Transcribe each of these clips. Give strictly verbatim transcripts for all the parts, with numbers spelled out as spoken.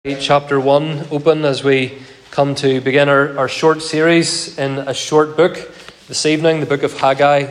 Chapter one open as we come to begin our, our short series in a short book this evening, the book of Haggai.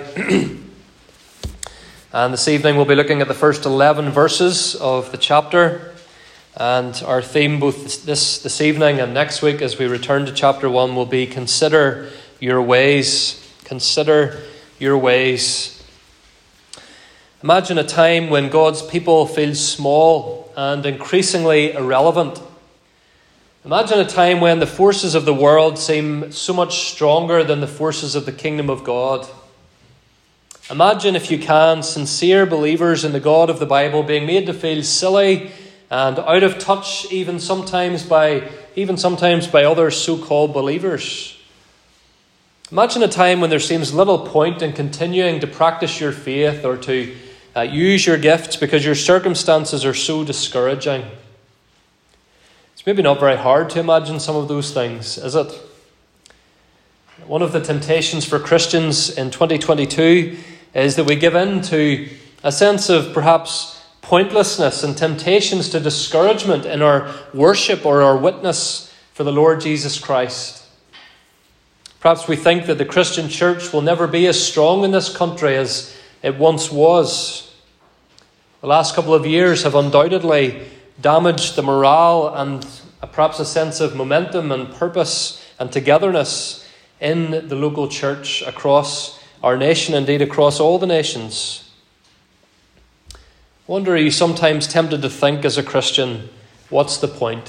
And this evening we'll be looking at the first eleven verses of the chapter. And our theme both this, this evening and next week as we return to chapter one will be consider your ways. Consider your ways. Imagine a time when God's people feel small and increasingly irrelevant. Imagine a time when the forces of the world seem so much stronger than the forces of the kingdom of God. Imagine, if you can, sincere believers in the God of the Bible being made to feel silly and out of touch, even sometimes by even sometimes by other so-called believers. Imagine a time when there seems little point in continuing to practice your faith or to Uh, use your gifts because your circumstances are so discouraging. It's maybe not very hard to imagine some of those things, is it? One of the temptations for Christians in twenty twenty-two is that we give in to a sense of perhaps pointlessness and temptations to discouragement in our worship or our witness for the Lord Jesus Christ. Perhaps we think that the Christian church will never be as strong in this country as it once was. The last couple of years have undoubtedly damaged the morale and perhaps a sense of momentum and purpose and togetherness in the local church across our nation, indeed across all the nations. I wonder, are you sometimes tempted to think as a Christian, what's the point?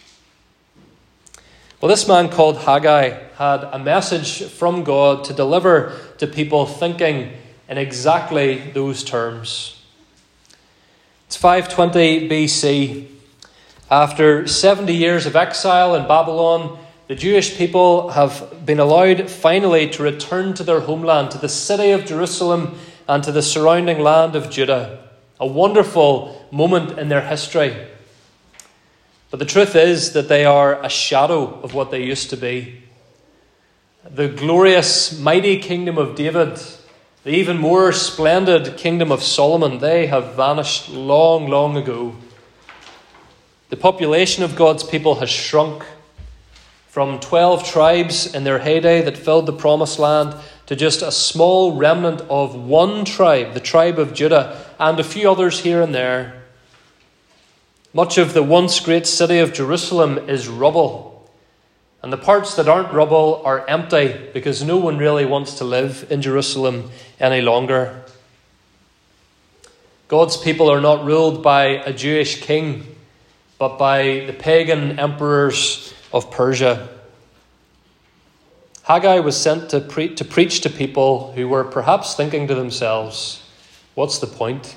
Well, this man called Haggai had a message from God to deliver to people thinking in exactly those terms. It's five twenty B C. After seventy years of exile in Babylon, the Jewish people have been allowed finally to return to their homeland, to the city of Jerusalem and to the surrounding land of Judah. A wonderful moment in their history. But the truth is that they are a shadow of what they used to be. The glorious, mighty kingdom of David, the even more splendid kingdom of Solomon, they have vanished long, long ago. The population of God's people has shrunk from twelve tribes in their heyday that filled the promised land to just a small remnant of one tribe, the tribe of Judah, and a few others here and there. Much of the once great city of Jerusalem is rubble. And the parts that aren't rubble are empty because no one really wants to live in Jerusalem any longer. God's people are not ruled by a Jewish king, but by the pagan emperors of Persia. Haggai was sent to, pre- to preach to people who were perhaps thinking to themselves, what's the point?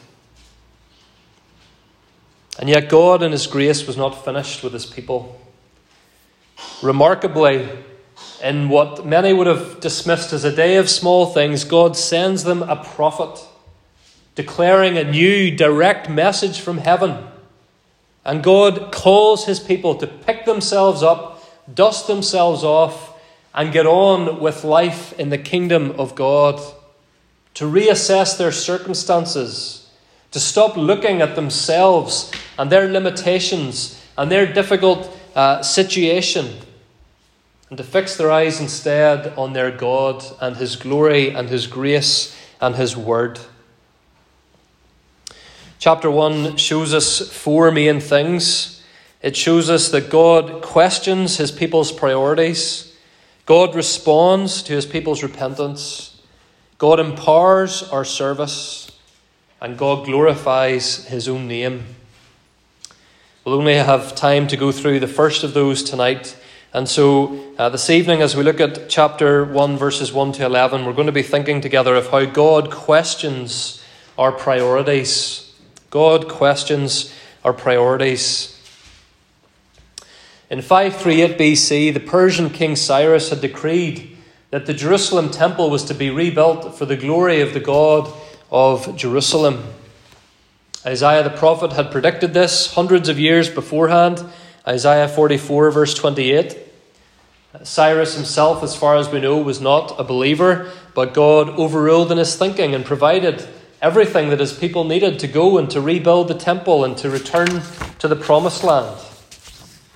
And yet God in his grace was not finished with his people. Remarkably, in what many would have dismissed as a day of small things, God sends them a prophet, declaring a new direct message from heaven. And God calls his people to pick themselves up, dust themselves off, and get on with life in the kingdom of God, to reassess their circumstances, to stop looking at themselves and their limitations and their difficult Uh, situation, and to fix their eyes instead on their God and his glory and his grace and his word. Chapter one shows us four main things. It shows us that God questions his people's priorities. God responds to his people's repentance. God empowers our service. And God glorifies his own name. We'll only have time to go through the first of those tonight. And so uh, this evening, as we look at chapter one, verses one to eleven, we're going to be thinking together of how God questions our priorities. God questions our priorities. In five thirty-eight B C, the Persian king Cyrus had decreed that the Jerusalem temple was to be rebuilt for the glory of the God of Jerusalem. Isaiah the prophet had predicted this hundreds of years beforehand. Isaiah forty-four verse twenty-eight. Cyrus himself, as far as we know, was not a believer, but God overruled in his thinking and provided everything that his people needed to go and to rebuild the temple and to return to the promised land.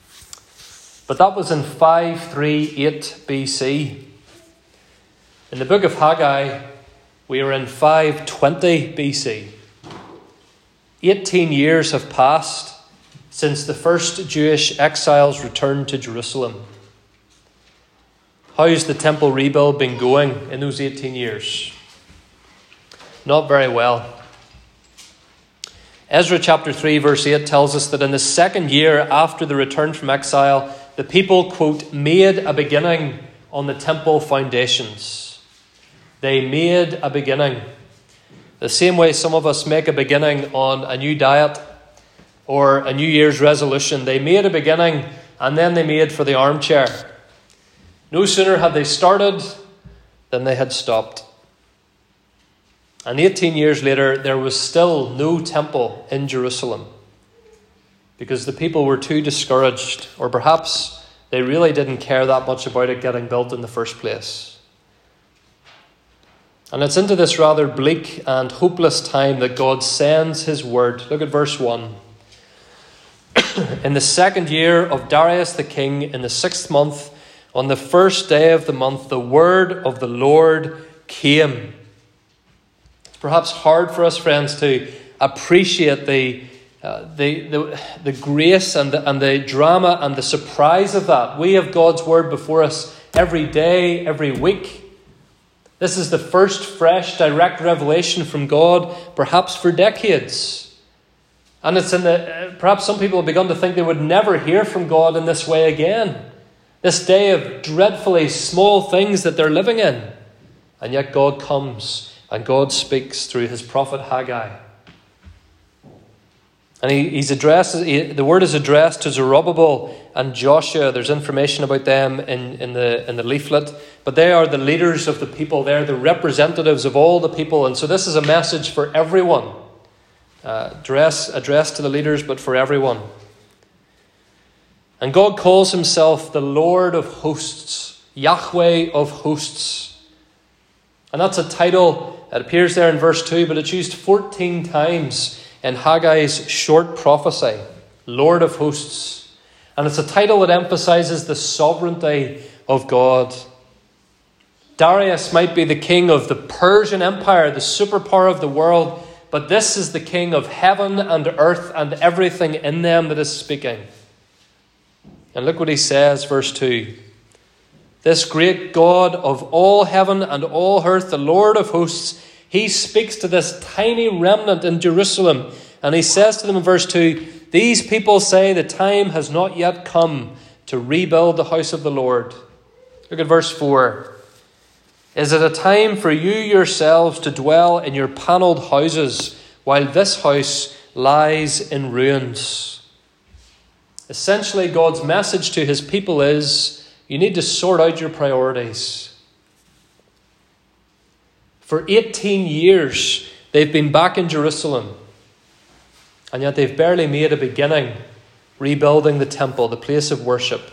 But that was in five thirty-eight B C. In the book of Haggai, we are in five twenty B C. Eighteen years have passed since the first Jewish exiles returned to Jerusalem. How's the temple rebuild been going in those eighteen years? Not very well. Ezra chapter three verse eight tells us that in the second year after the return from exile, the people, quote, made a beginning on the temple foundations. They made a beginning. The same way some of us make a beginning on a new diet or a New Year's resolution. They made a beginning and then they made for the armchair. No sooner had they started than they had stopped. And eighteen years later, there was still no temple in Jerusalem because the people were too discouraged, or perhaps they really didn't care that much about it getting built in the first place. And it's into this rather bleak and hopeless time that God sends his word. Look at verse one. In the second year of Darius the king, in the sixth month, on the first day of the month, the word of the Lord came. It's perhaps hard for us, friends, to appreciate the uh, the, the the grace and the, and the drama and the surprise of that. We have God's word before us every day, every week. This is the first fresh, direct revelation from God, perhaps for decades. And it's in the perhaps some people have begun to think they would never hear from God in this way again. This day of dreadfully small things that they're living in. And yet God comes and God speaks through his prophet Haggai. And he, he's addressed, he, the word is addressed to Zerubbabel and Joshua. There's information about them in, in, the, in the leaflet. But they are the leaders of the people. They're the representatives of all the people. And so this is a message for everyone. Uh, address, addressed to the leaders, but for everyone. And God calls himself the Lord of hosts, Yahweh of hosts. And that's a title that appears there in verse two, but it's used fourteen times in Haggai's short prophecy, Lord of hosts. And it's a title that emphasizes the sovereignty of God. Darius might be the king of the Persian Empire, the superpower of the world, but this is the king of heaven and earth and everything in them that is speaking. And look what he says, verse two. This great God of all heaven and all earth, the Lord of hosts, he speaks to this tiny remnant in Jerusalem. And he says to them in verse two, these people say the time has not yet come to rebuild the house of the Lord. Look at verse four. Is it a time for you yourselves to dwell in your panelled houses while this house lies in ruins? Essentially, God's message to his people is, you need to sort out your priorities. For eighteen years, they've been back in Jerusalem, and yet they've barely made a beginning rebuilding the temple, the place of worship.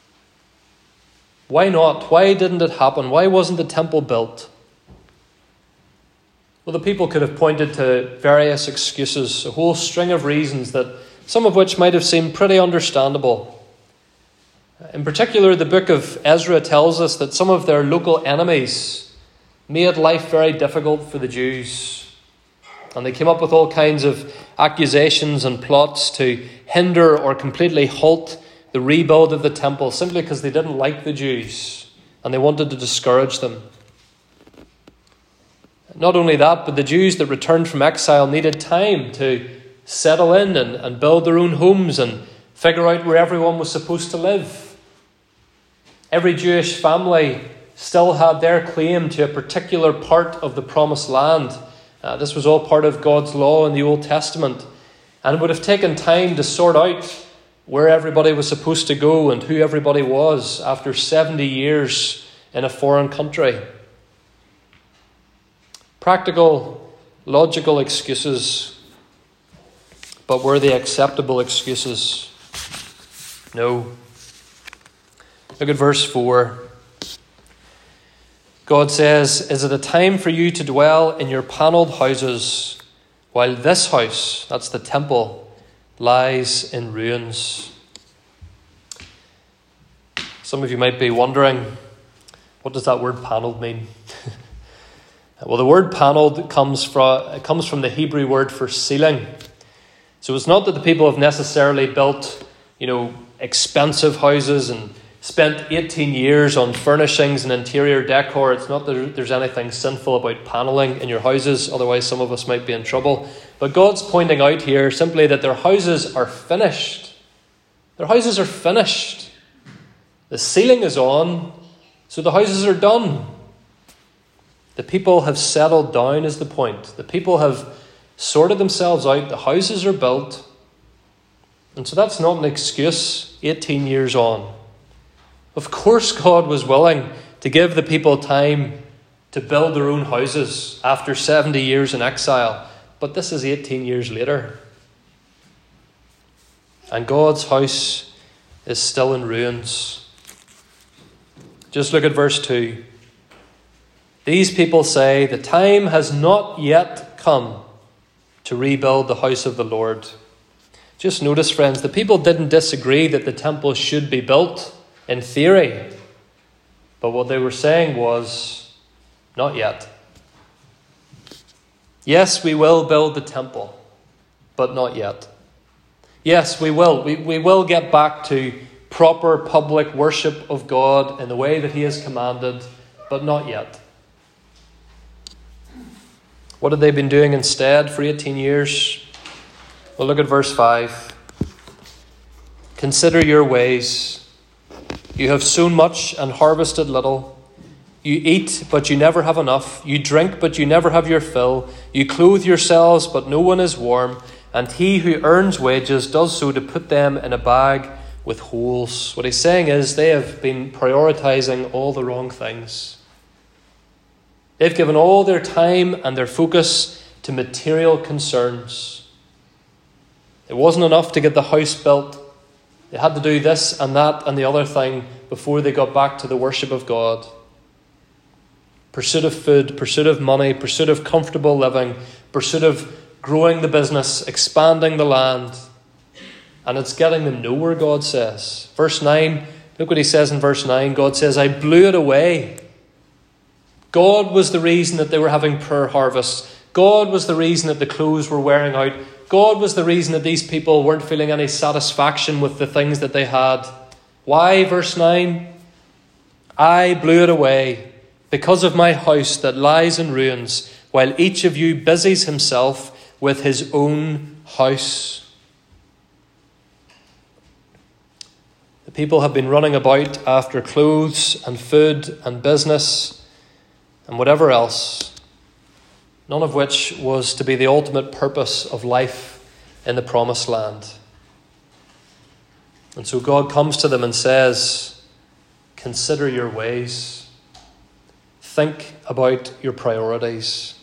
Why not? Why didn't it happen? Why wasn't the temple built? Well, the people could have pointed to various excuses, a whole string of reasons that some of which might have seemed pretty understandable. In particular, the book of Ezra tells us that some of their local enemies made life very difficult for the Jews. And they came up with all kinds of accusations and plots to hinder or completely halt the rebuild of the temple simply because they didn't like the Jews and they wanted to discourage them. Not only that, but the Jews that returned from exile needed time to settle in and, and build their own homes and figure out where everyone was supposed to live. Every Jewish family still had their claim to a particular part of the promised land. Uh, this was all part of God's law in the Old Testament. And it would have taken time to sort out where everybody was supposed to go and who everybody was after seventy years in a foreign country. Practical, logical excuses. But were they acceptable excuses? No. Look at verse four. God says, is it a time for you to dwell in your panelled houses while this house, that's the temple, lies in ruins? Some of you might be wondering, what does that word panelled mean? Well, the word panelled comes from, it comes from the Hebrew word for ceiling. So it's not that the people have necessarily built, you know, expensive houses and spent eighteen years on furnishings and interior decor. It's not that there's anything sinful about panelling in your houses, otherwise some of us might be in trouble. But God's pointing out here simply that their houses are finished. Their houses are finished. The ceiling is on, so the houses are done. The people have settled down is the point. The people have sorted themselves out. The houses are built. And so that's not an excuse eighteen years on. Of course God was willing to give the people time to build their own houses after seventy years in exile. But this is eighteen years later. And God's house is still in ruins. Just look at verse two. These people say, the time has not yet come to rebuild the house of the Lord. Just notice, friends, the people didn't disagree that the temple should be built in theory. But what they were saying was, not yet. Yes, we will build the temple, but not yet. Yes, we will. We, we will get back to proper public worship of God in the way that He has commanded, but not yet. What had they been doing instead for eighteen years? Well, look at verse five. Consider your ways. You have sown much and harvested little. You eat, but you never have enough. You drink, but you never have your fill. You clothe yourselves, but no one is warm. And he who earns wages does so to put them in a bag with holes. What he's saying is they have been prioritizing all the wrong things. They've given all their time and their focus to material concerns. It wasn't enough to get the house built. They had to do this and that and the other thing before they got back to the worship of God. Pursuit of food, pursuit of money, pursuit of comfortable living, pursuit of growing the business, expanding the land. And it's getting them nowhere, God says. Verse nine, look what he says in verse nine. God says, I blew it away. God was the reason that they were having poor harvests. God was the reason that the clothes were wearing out. God was the reason that these people weren't feeling any satisfaction with the things that they had. Why? Verse nine. I blew it away because of my house that lies in ruins, while each of you busies himself with his own house. The people have been running about after clothes and food and business and whatever else, none of which was to be the ultimate purpose of life in the promised land. And so God comes to them and says, consider your ways. Think about your priorities.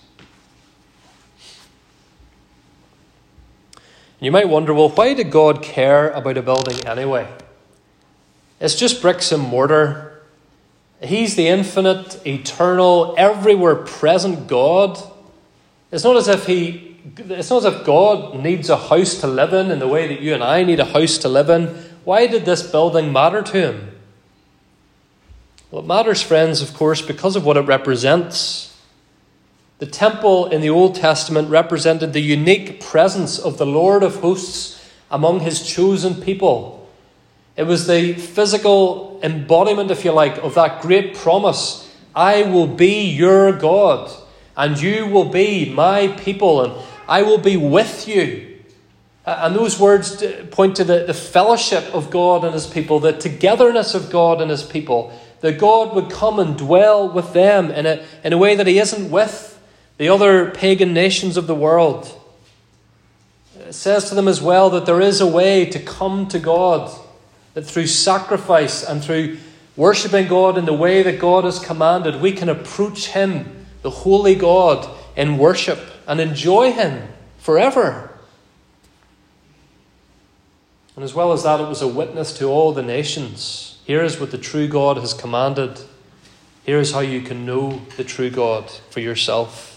And you might wonder, well, why did God care about a building anyway? It's just bricks and mortar. He's the infinite, eternal, everywhere present God. It's not as if he, it's not as if God needs a house to live in in the way that you and I need a house to live in. Why did this building matter to him? Well, it matters, friends, of course, because of what it represents. The temple in the Old Testament represented the unique presence of the Lord of hosts among his chosen people. It was the physical embodiment, if you like, of that great promise. I will be your God, and you will be my people, and I will be with you. And those words point to the, the fellowship of God and his people, the togetherness of God and his people, that God would come and dwell with them in a, in a way that he isn't with the other pagan nations of the world. It says to them as well that there is a way to come to God, that through sacrifice and through worshipping God in the way that God has commanded, we can approach him, the holy God, in worship and enjoy him forever. And as well as that, it was a witness to all the nations. Here is what the true God has commanded. Here is how you can know the true God for yourself.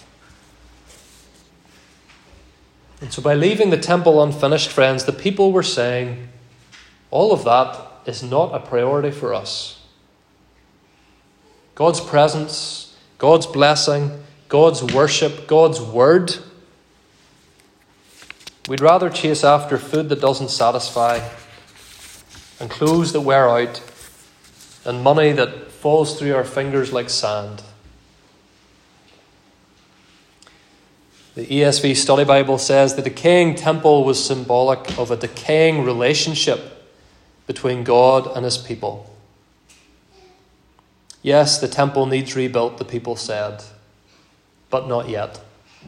And so by leaving the temple unfinished, friends, the people were saying, all of that, is not a priority for us. God's presence, God's blessing, God's worship, God's word. We'd rather chase after food that doesn't satisfy and clothes that wear out and money that falls through our fingers like sand. The E S V Study Bible says the decaying temple was symbolic of a decaying relationship between God and his people. Yes, the temple needs rebuilt, the people said, but not yet.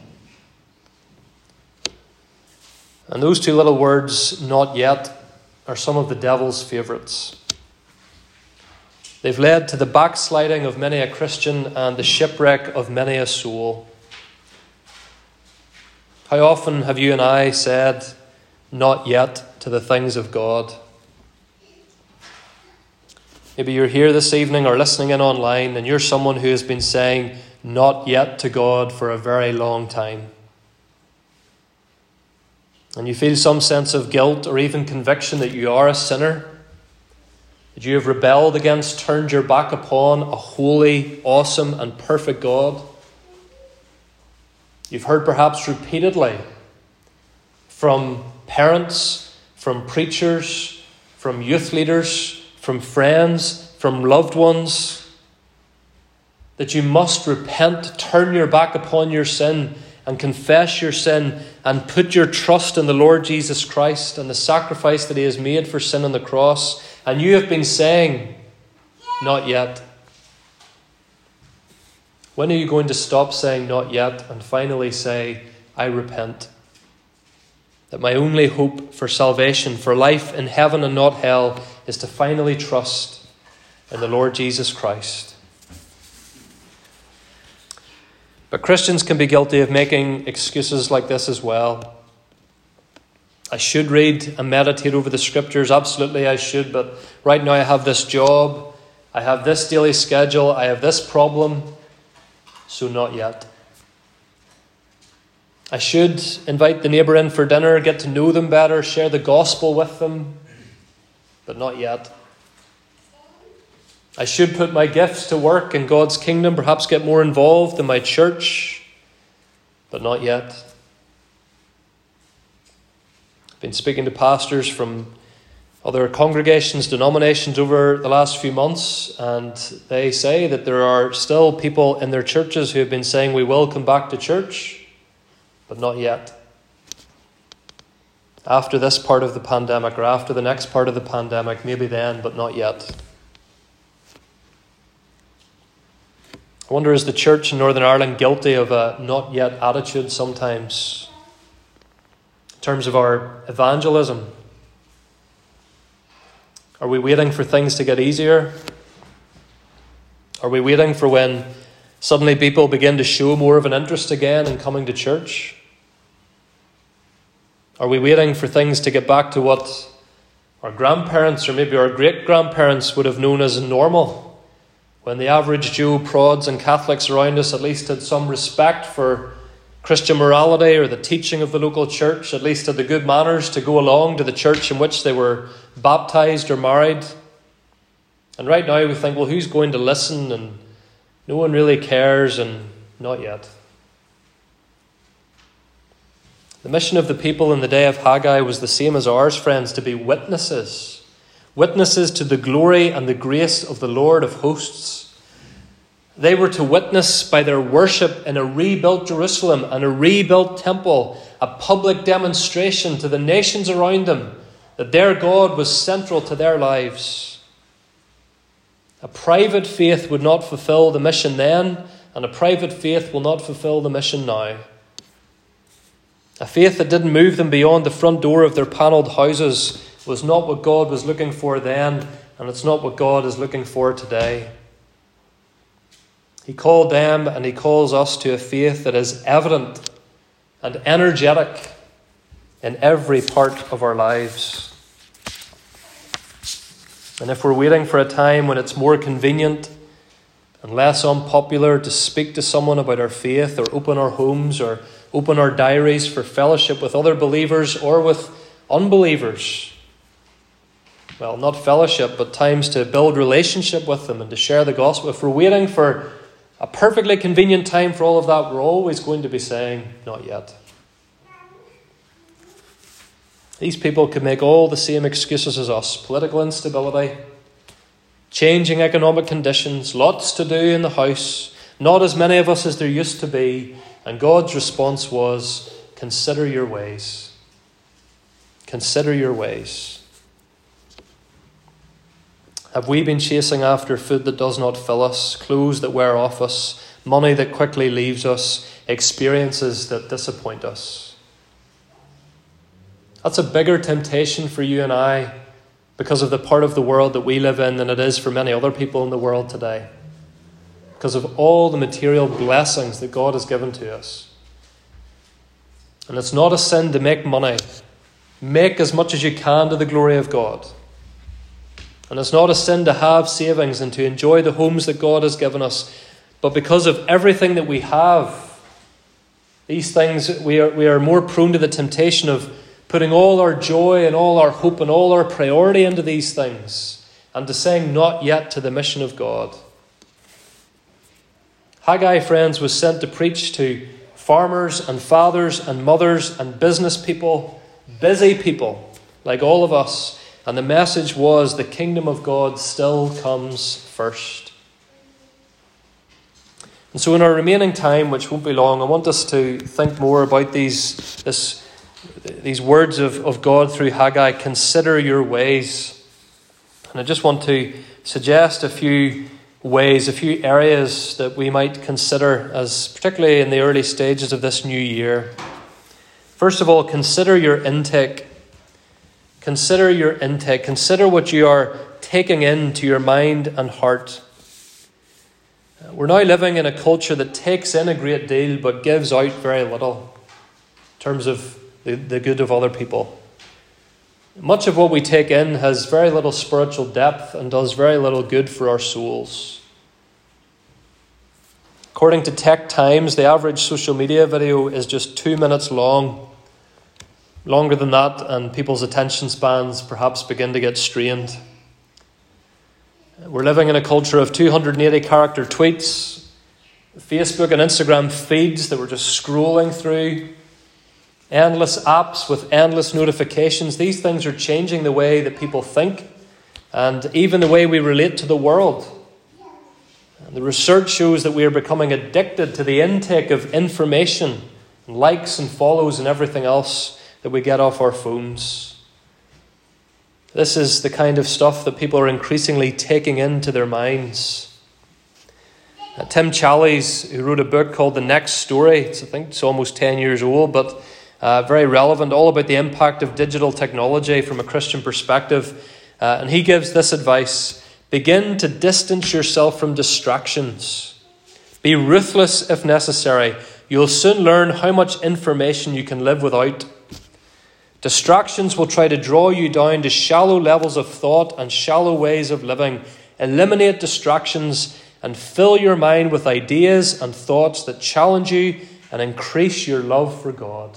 And those two little words, not yet, are some of the devil's favourites. They've led to the backsliding of many a Christian and the shipwreck of many a soul. How often have you and I said, not yet, to the things of God? Maybe you're here this evening or listening in online and you're someone who has been saying, not yet to God for a very long time. And you feel some sense of guilt or even conviction that you are a sinner, that you have rebelled against, turned your back upon a holy, awesome and perfect God. You've heard perhaps repeatedly from parents, from preachers, from youth leaders, from friends, from loved ones, that you must repent, turn your back upon your sin and confess your sin and put your trust in the Lord Jesus Christ and the sacrifice that he has made for sin on the cross. And you have been saying, not yet. When are you going to stop saying not yet and finally say, I repent? That my only hope for salvation, for life in heaven and not hell, is to finally trust in the Lord Jesus Christ. But Christians can be guilty of making excuses like this as well. I should read and meditate over the scriptures. Absolutely I should. But right now I have this job. I have this daily schedule. I have this problem. So not yet. I should invite the neighbour in for dinner, get to know them better, share the gospel with them. But not yet. I should put my gifts to work in God's kingdom, perhaps get more involved in my church. But not yet. I've been speaking to pastors from other congregations, denominations over the last few months, and they say that there are still people in their churches who have been saying we will come back to church, but not yet. After this part of the pandemic or after the next part of the pandemic, maybe then, but not yet. I wonder, is the church in Northern Ireland guilty of a not yet attitude sometimes in terms of our evangelism? Are we waiting for things to get easier? Are we waiting for when suddenly people begin to show more of an interest again in coming to church? Are we waiting for things to get back to what our grandparents or maybe our great-grandparents would have known as normal, when the average Joe prods and Catholics around us at least had some respect for Christian morality or the teaching of the local church, at least had the good manners to go along to the church in which they were baptised or married? And right now we think, well, who's going to listen? And no one really cares, and not yet. The mission of the people in the day of Haggai was the same as ours, friends, to be witnesses. Witnesses to the glory and the grace of the Lord of hosts. They were to witness by their worship in a rebuilt Jerusalem and a rebuilt temple, a public demonstration to the nations around them that their God was central to their lives. A private faith would not fulfill the mission then, and a private faith will not fulfill the mission now. A faith that didn't move them beyond the front door of their panelled houses was not what God was looking for then, and it's not what God is looking for today. He called them and he calls us to a faith that is evident and energetic in every part of our lives. And if we're waiting for a time when it's more convenient and less unpopular to speak to someone about our faith, or open our homes, or open our diaries for fellowship with other believers or with unbelievers, well, not fellowship, but times to build relationship with them and to share the gospel. If we're waiting for a perfectly convenient time for all of that, we're always going to be saying, not yet. These people could make all the same excuses as us. Political instability, changing economic conditions, lots to do in the house, not as many of us as there used to be. And God's response was, consider your ways. Consider your ways. Have we been chasing after food that does not fill us, clothes that wear off us, money that quickly leaves us, experiences that disappoint us? That's a bigger temptation for you and I because of the part of the world that we live in than it is for many other people in the world today. Because of all the material blessings that God has given to us. And it's not a sin to make money. Make as much as you can to the glory of God. And it's not a sin to have savings and to enjoy the homes that God has given us. But because of everything that we have, these things, we are, we are more prone to the temptation of putting all our joy and all our hope and all our priority into these things and to saying not yet to the mission of God. Haggai, friends, was sent to preach to farmers and fathers and mothers and business people, busy people like all of us. And the message was the kingdom of God still comes first. And so in our remaining time, which won't be long, I want us to think more about these, this, these words of, of God through Haggai. Consider your ways. And I just want to suggest a few ways, a few areas that we might consider, as particularly in the early stages of this new year. First of all, consider your intake. Consider your intake. Consider what you are taking into your mind and heart. We're now living in a culture that takes in a great deal but gives out very little in terms of the, the good of other people. Much of what we take in has very little spiritual depth and does very little good for our souls. According to Tech Times, the average social media video is just two minutes long. Longer than that, and people's attention spans perhaps begin to get strained. We're living in a culture of two hundred eighty character tweets, Facebook and Instagram feeds that we're just scrolling through, endless apps with endless notifications. These things are changing the way that people think and even the way we relate to the world. And the research shows that we are becoming addicted to the intake of information, and likes and follows and everything else that we get off our phones. This is the kind of stuff that people are increasingly taking into their minds. Uh, Tim Challies, who wrote a book called The Next Story, it's, I think it's almost ten years old, but uh, very relevant, all about the impact of digital technology from a Christian perspective. Uh, and he gives this advice: begin to distance yourself from distractions. Be ruthless if necessary. You'll soon learn how much information you can live without. Distractions will try to draw you down to shallow levels of thought and shallow ways of living. Eliminate distractions and fill your mind with ideas and thoughts that challenge you and increase your love for God.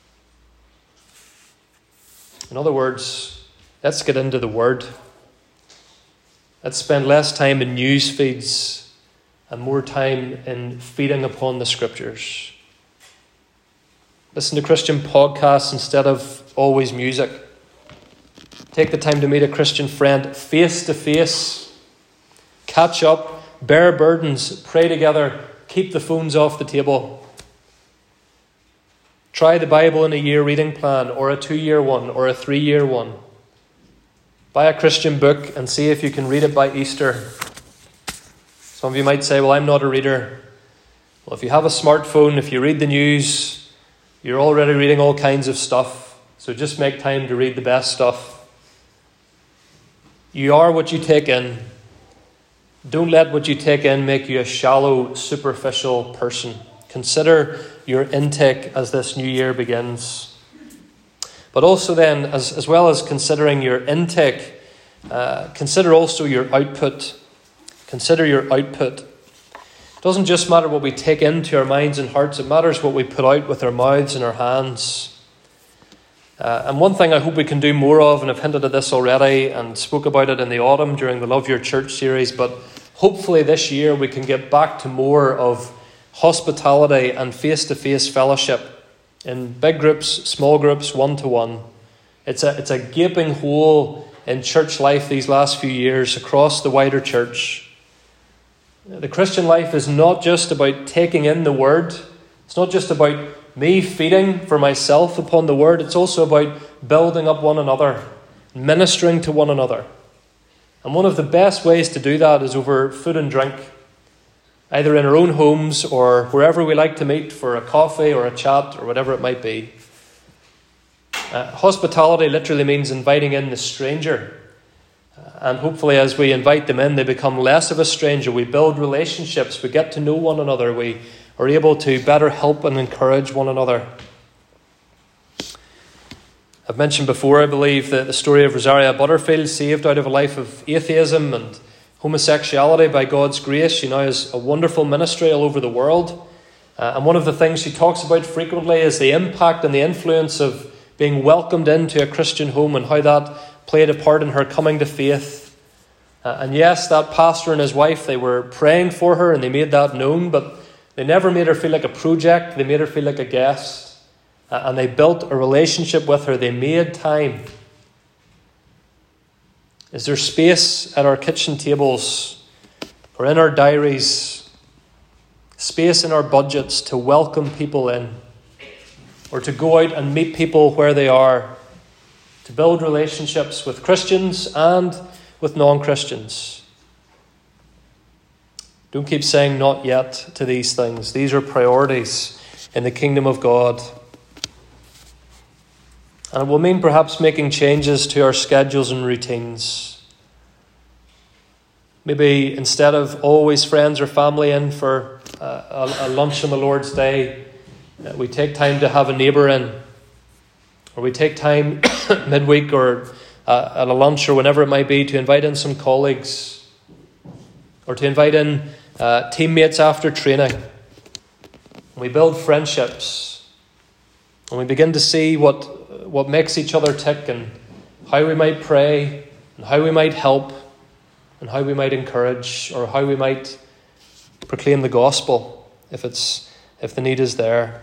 In other words, let's get into the Word. Let's spend less time in news feeds and more time in feeding upon the Scriptures. Listen to Christian podcasts instead of always music. Take the time to meet a Christian friend face to face. Catch up, bear burdens, pray together, keep the phones off the table. Try the Bible in a year reading plan, or a two-year one, or a three-year one. Buy a Christian book and see if you can read it by Easter. Some of you might say, well, I'm not a reader. Well, if you have a smartphone, if you read the news, you're already reading all kinds of stuff. So just make time to read the best stuff. You are what you take in. Don't let what you take in make you a shallow, superficial person. Consider your intake as this new year begins. But also then, as, as well as considering your intake, uh, consider also your output. Consider your output. It doesn't just matter what we take into our minds and hearts. It matters what we put out with our mouths and our hands. Uh, and one thing I hope we can do more of, and I've hinted at this already and spoke about it in the autumn during the Love Your Church series, but hopefully this year we can get back to more of hospitality and face-to-face fellowship in big groups, small groups, one-to-one. It's a, it's a gaping hole in church life these last few years across the wider church. The Christian life is not just about taking in the word. It's not just about me feeding for myself upon the word. It's also about building up one another, ministering to one another. And one of the best ways to do that is over food and drink, either in our own homes or wherever we like to meet for a coffee or a chat or whatever it might be. Uh, hospitality literally means inviting in the stranger. Uh, and hopefully as we invite them in, they become less of a stranger. We build relationships. We get to know one another. We are able to better help and encourage one another. I've mentioned before, I believe, that the story of Rosaria Butterfield, saved out of a life of atheism and homosexuality by God's grace. She now has a wonderful ministry all over the world. Uh, and one of the things she talks about frequently is the impact and the influence of being welcomed into a Christian home and how that played a part in her coming to faith. Uh, and yes, that pastor and his wife, they were praying for her and they made that known, but they never made her feel like a project. They made her feel like a guest. Uh, and they built a relationship with her. They made time. Is there space at our kitchen tables or in our diaries, space in our budgets to welcome people in, or to go out and meet people where they are, to build relationships with Christians and with non-Christians? Don't keep saying not yet to these things. These are priorities in the kingdom of God. And it will mean perhaps making changes to our schedules and routines. Maybe instead of always friends or family in for a, a lunch on the Lord's Day, we take time to have a neighbour in. Or we take time midweek or uh, at a lunch or whenever it might be to invite in some colleagues. Or to invite in uh, teammates after training. And we build friendships. And we begin to see what what makes each other tick and how we might pray and how we might help and how we might encourage or how we might proclaim the gospel if it's if the need is there.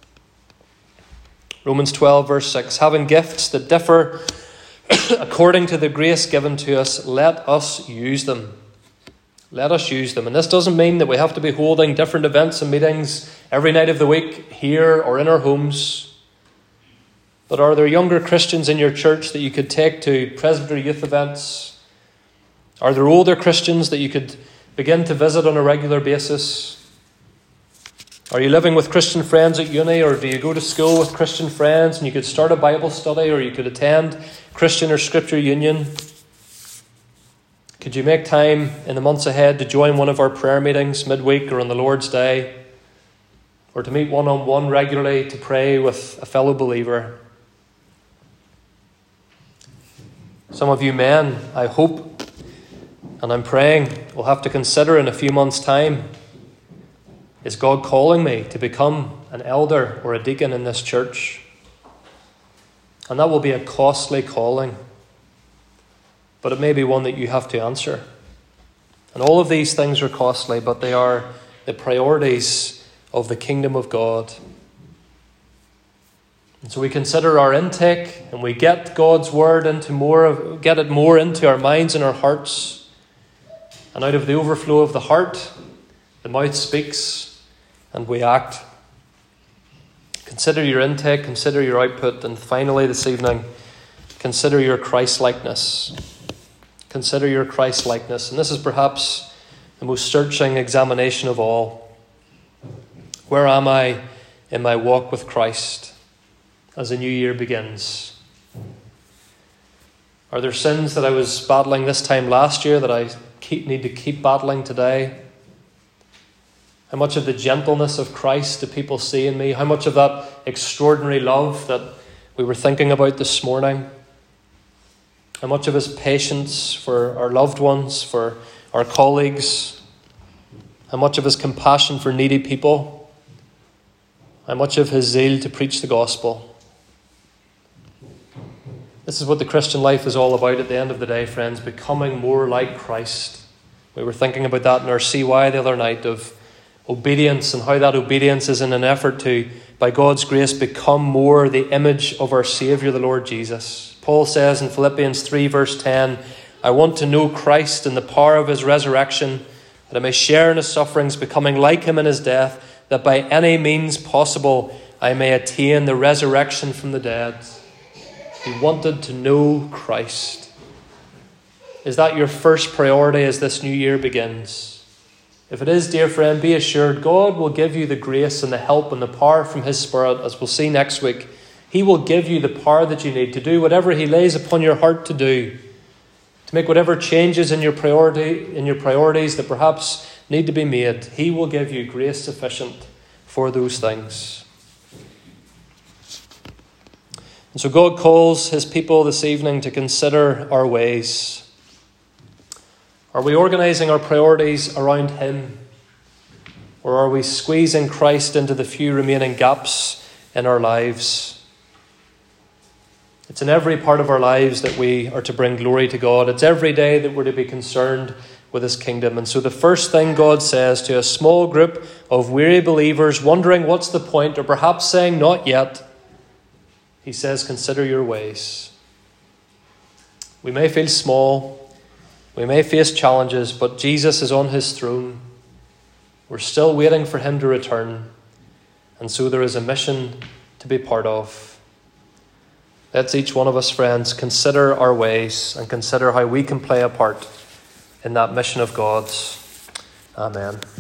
Romans twelve verse six, having gifts that differ according to the grace given to us, let us use them. Let us use them. And this doesn't mean that we have to be holding different events and meetings every night of the week here or in our homes. But are there younger Christians in your church that you could take to presbytery youth events? Are there older Christians that you could begin to visit on a regular basis? Are you living with Christian friends at uni, or do you go to school with Christian friends and you could start a Bible study, or you could attend Christian or Scripture Union? Could you make time in the months ahead to join one of our prayer meetings midweek or on the Lord's Day? Or to meet one-on-one regularly to pray with a fellow believer? Some of you men, I hope, and I'm praying, will have to consider in a few months' time, is God calling me to become an elder or a deacon in this church? And that will be a costly calling, but it may be one that you have to answer. And all of these things are costly, but they are the priorities of the kingdom of God. And so we consider our intake and we get God's word into more of, get it more into our minds and our hearts. And out of the overflow of the heart, the mouth speaks and we act. Consider your intake, consider your output, and finally this evening, consider your Christ-likeness. Consider your Christ-likeness. And this is perhaps the most searching examination of all. Where am I in my walk with Christ as a new year begins? Are there sins that I was battling this time last year that I keep, need to keep battling today? How much of the gentleness of Christ do people see in me? How much of that extraordinary love that we were thinking about this morning? How much of his patience for our loved ones, for our colleagues? How much of his compassion for needy people? How much of his zeal to preach the gospel? This is what the Christian life is all about at the end of the day, friends, becoming more like Christ. We were thinking about that in our C Y the other night, of obedience and how that obedience is in an effort to, by God's grace, become more the image of our Saviour, the Lord Jesus. Paul says in Philippians three verse ten, I want to know Christ and the power of his resurrection, that I may share in his sufferings, becoming like him in his death, that by any means possible I may attain the resurrection from the dead. He wanted to know Christ. Is that your first priority as this new year begins? If it is, dear friend, be assured God will give you the grace and the help and the power from his Spirit, as we'll see next week. He will give you the power that you need to do whatever he lays upon your heart to do, to make whatever changes in your priority, in your priorities that perhaps need to be made. He will give you grace sufficient for those things. And so God calls his people this evening to consider our ways. Are we organising our priorities around him? Or are we squeezing Christ into the few remaining gaps in our lives? It's in every part of our lives that we are to bring glory to God. It's every day that we're to be concerned with his kingdom. And so the first thing God says to a small group of weary believers wondering what's the point, or perhaps saying not yet, he says, consider your ways. We may feel small. We may face challenges, but Jesus is on his throne. We're still waiting for him to return. And so there is a mission to be part of. Let's each one of us, friends, consider our ways and consider how we can play a part in that mission of God's. Amen.